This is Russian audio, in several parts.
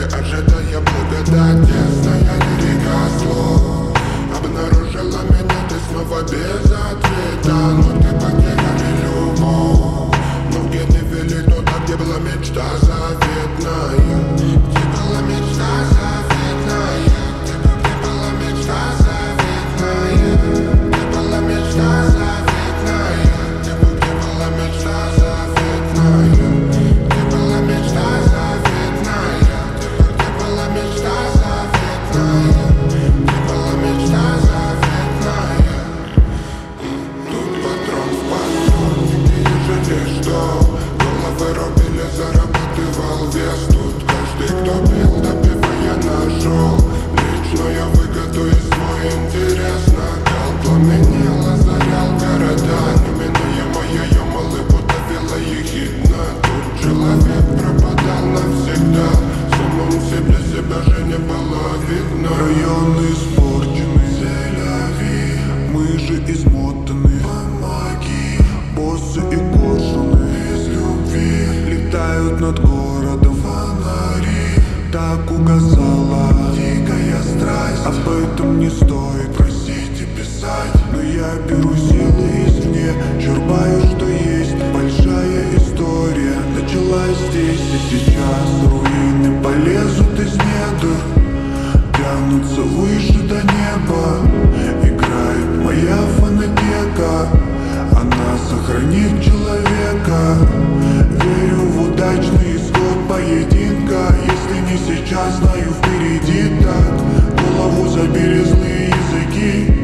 ожидая благодать. Тесная лирика слов обнаружила меня, ты снова без ответа. Но ты потеряли любовь. Ноги не вели туда, где была мечта заветная. Где была мечта заветная. Где была мечта заветная. Где была мечта заветная. Где была мечта заветная. Где была мечта заветная. Где была мечта заветная. Где была мечта заветная. Тут патрон в патрон, ты жалеешь, что головы рубили, зарабатывал вес. Тут каждый, кто пил, допивая, нашел личную выгоду и свой интерес. Накал пламенел, озарял города, неминуемая улыбка вела ехидно. Тут человек пропадал навсегда, самому себе себя же не было видно. Район испорченный, селяви, мы же измотаны. Помоги, боссы и коршуны из любви летают над городом фонари. Так указала дикая страсть. Об этом не стоит просить и писать, но я беру силы извне, черпаю, что есть. Большая история началась здесь и сейчас. Руины полезут из недр, тянутся выше до неба. Играет моя фонотека, она сохранит человека. Верю в удачный исход поединка. Если не сейчас, знаю впереди так. Голову забили злые языки.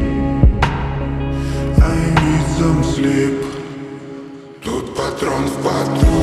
I need some sleep. Тут патрон в патрон.